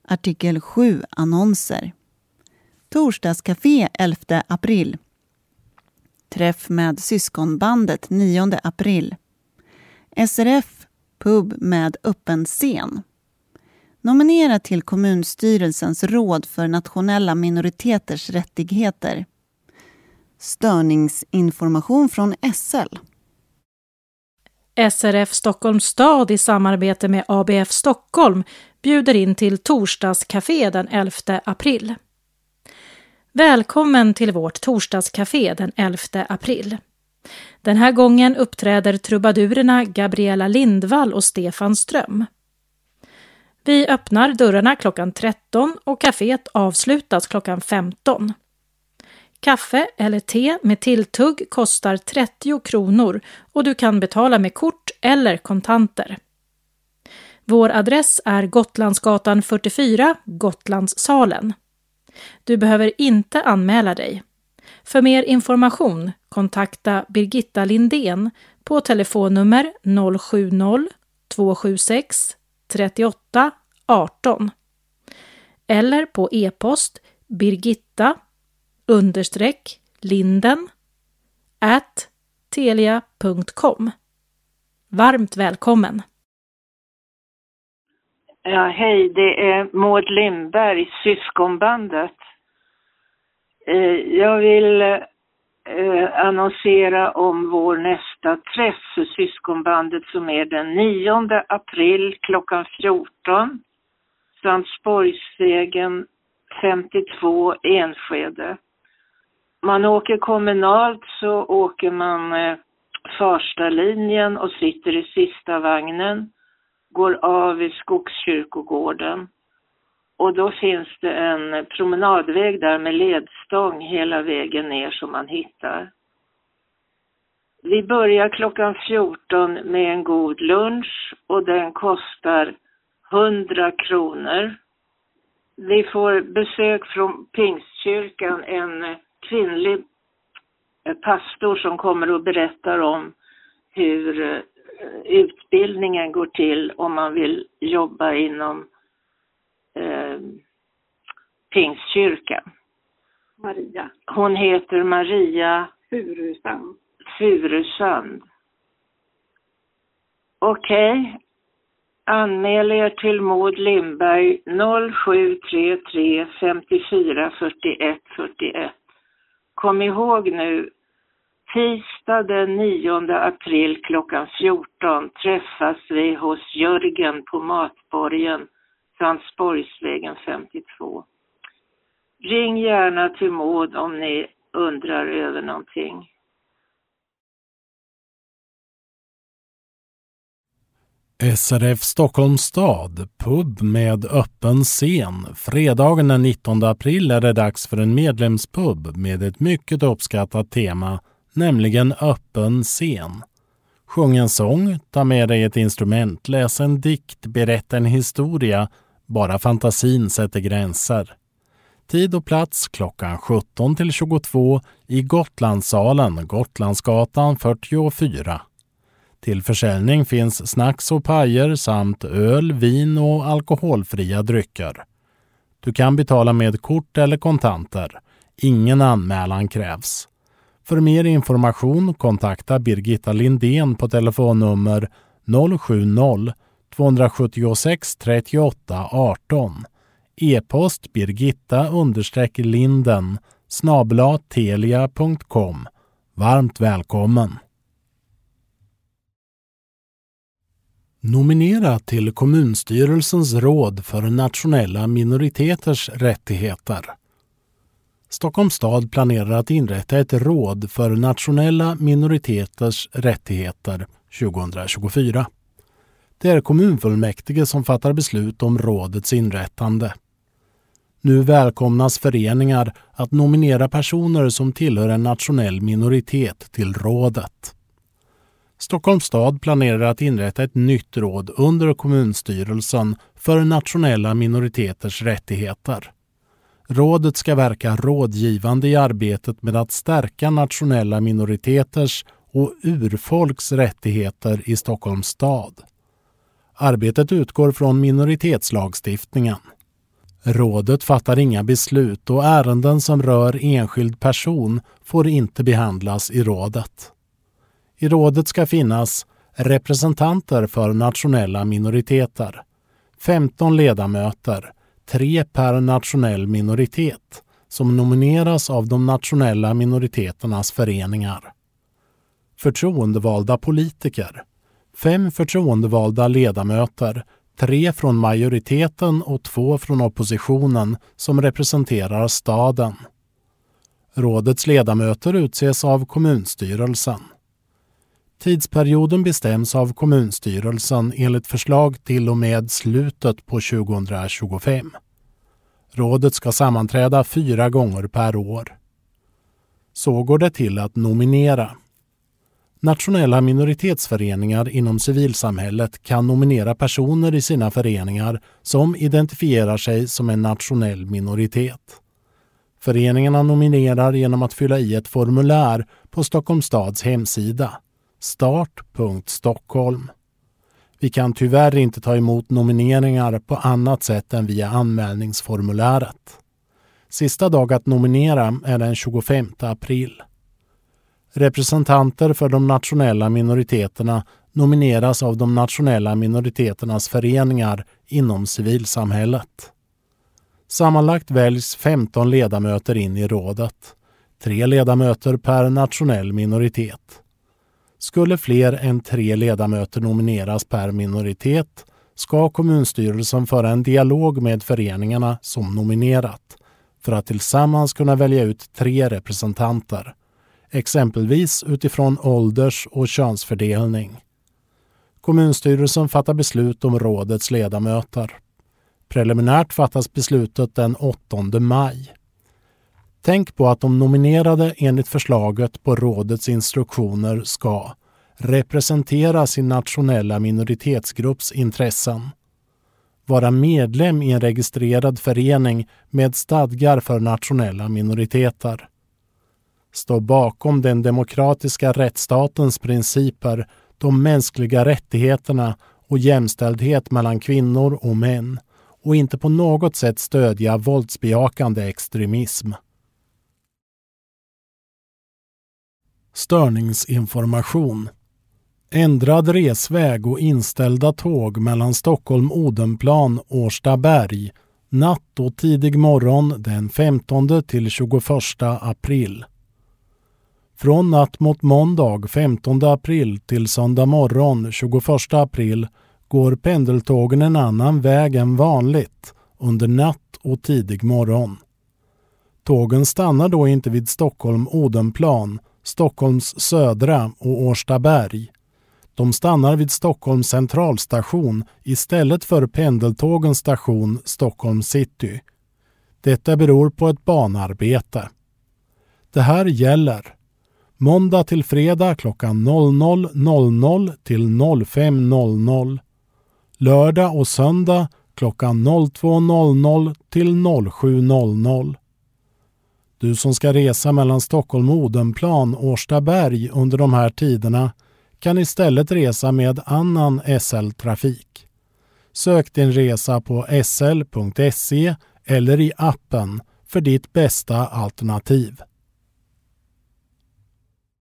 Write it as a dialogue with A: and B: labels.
A: Artikel 7 annonser. Torsdagscafé 11 april. Träff med syskonbandet 9 april. SRF pub med öppen scen. Nominera till kommunstyrelsens råd för nationella minoriteters rättigheter. Störningsinformation från SL.
B: SRF Stockholms stad i samarbete med ABF Stockholm bjuder in till torsdagscafé den 11 april. Välkommen till vårt torsdagscafé den 11 april. Den här gången uppträder trubadurerna Gabriella Lindvall och Stefan Ström. Vi öppnar dörrarna klockan 13 och kaféet avslutas klockan 15. Kaffe eller te med tilltugg kostar 30 kronor och du kan betala med kort eller kontanter. Vår adress är Gotlandsgatan 44, Gotlandssalen. Du behöver inte anmäla dig. För mer information kontakta Birgitta Lindén på telefonnummer 070-276 38 18 eller på e-post birgitta_linden@telia.com. Varmt välkommen!
C: Ja, hej, det är Maud Lindberg, syskonbandet. Jag vill annonsera om vår nästa träff för syskonbandet som är den 9 april klockan 14. Sandsborgsvägen 52 Enskede. Man åker kommunalt så åker man Farstalinjen och sitter i sista vagnen. Går av i Skogskyrkogården. Och då finns det en promenadväg där med ledstång hela vägen ner som man hittar. Vi börjar klockan 14 med en god lunch och den kostar 100 kronor. Vi får besök från Pingstkyrkan, en kvinnlig pastor som kommer och berättar om hur utbildningen går till om man vill jobba inom Pingstkyrkan.
D: Maria.
C: Hon heter Maria Furusand. Okej. Anmäl er till Maud Lindberg 0733 54 41 41. Kom ihåg nu, tisdag den 9 april klockan 14 träffas vi hos Jörgen på Matborgen, Sandsborgsvägen 52. Ring gärna till Maud om ni undrar över någonting.
E: SRF Stockholms stad, pub med öppen scen. Fredagen den 19 april är det dags för en medlemspub med ett mycket uppskattat tema, nämligen öppen scen. Sjung en sång, ta med dig ett instrument, läs en dikt, berätta en historia. Bara fantasin sätter gränser. Tid och plats klockan 17 till 22 i Gotlandssalen, Gotlandsgatan 44. Till försäljning finns snacks och pajer samt öl, vin och alkoholfria drycker. Du kan betala med kort eller kontanter. Ingen anmälan krävs. För mer information kontakta Birgitta Lindén på telefonnummer 070-276 38 18. E-post birgitta_linden@telia.com. Varmt välkommen! Nominera till kommunstyrelsens råd för nationella minoriteters rättigheter. Stockholms stad planerar att inrätta ett råd för nationella minoriteters rättigheter 2024. Det är kommunfullmäktige som fattar beslut om rådets inrättande. Nu välkomnas föreningar att nominera personer som tillhör en nationell minoritet till rådet. Stockholms stad planerar att inrätta ett nytt råd under kommunstyrelsen för nationella minoriteters rättigheter. Rådet ska verka rådgivande i arbetet med att stärka nationella minoriteters och urfolks rättigheter i Stockholms stad. Arbetet utgår från minoritetslagstiftningen. Rådet fattar inga beslut och ärenden som rör enskild person får inte behandlas i rådet. I rådet ska finnas representanter för nationella minoriteter, 15 ledamöter, 3 per nationell minoritet, som nomineras av de nationella minoriteternas föreningar. Förtroendevalda politiker, 5 förtroendevalda ledamöter, 3 från majoriteten och 2 från oppositionen som representerar staden. Rådets ledamöter utses av kommunstyrelsen. Tidsperioden bestäms av kommunstyrelsen enligt förslag till och med slutet på 2025. Rådet ska sammanträda 4 gånger per år. Så går det till att nominera. Nationella minoritetsföreningar inom civilsamhället kan nominera personer i sina föreningar som identifierar sig som en nationell minoritet. Föreningarna nominerar genom att fylla i ett formulär på Stockholms stads hemsida, start.stockholm. Vi kan tyvärr inte ta emot nomineringar på annat sätt än via anmälningsformuläret. Sista dag att nominera är den 25 april. Representanter för de nationella minoriteterna nomineras av de nationella minoriteternas föreningar inom civilsamhället. Sammanlagt väljs 15 ledamöter in i rådet, 3 ledamöter per nationell minoritet. Skulle fler än 3 ledamöter nomineras per minoritet ska kommunstyrelsen föra en dialog med föreningarna som nominerat för att tillsammans kunna välja ut 3 representanter, exempelvis utifrån ålders- och könsfördelning. Kommunstyrelsen fattar beslut om rådets ledamöter. Preliminärt fattas beslutet den 8 maj. Tänk på att de nominerade enligt förslaget på rådets instruktioner ska representera sin nationella minoritetsgrupps intressen, vara medlem i en registrerad förening med stadgar för nationella minoriteter, stå bakom den demokratiska rättsstatens principer, de mänskliga rättigheterna och jämställdhet mellan kvinnor och män och inte på något sätt stödja våldsbejakande extremism. Störningsinformation. Ändrad resväg och inställda tåg mellan Stockholm-Odenplan och Årstaberg natt och tidig morgon den 15 till 21 april. Från natt mot måndag 15 april till söndag morgon 21 april går pendeltågen en annan väg än vanligt under natt och tidig morgon. Tågen stannar då inte vid Stockholm-Odenplan, Stockholms södra och Årstaberg. De stannar vid Stockholms centralstation istället för pendeltågens station Stockholm city. Detta beror på ett banarbete. Det här gäller måndag till fredag klockan 00.00 till 05.00. Lördag och söndag klockan 02.00 till 07.00. Du som ska resa mellan Stockholm och Odenplan och Årstaberg under de här tiderna kan istället resa med annan SL-trafik. Sök din resa på sl.se eller i appen för ditt bästa alternativ.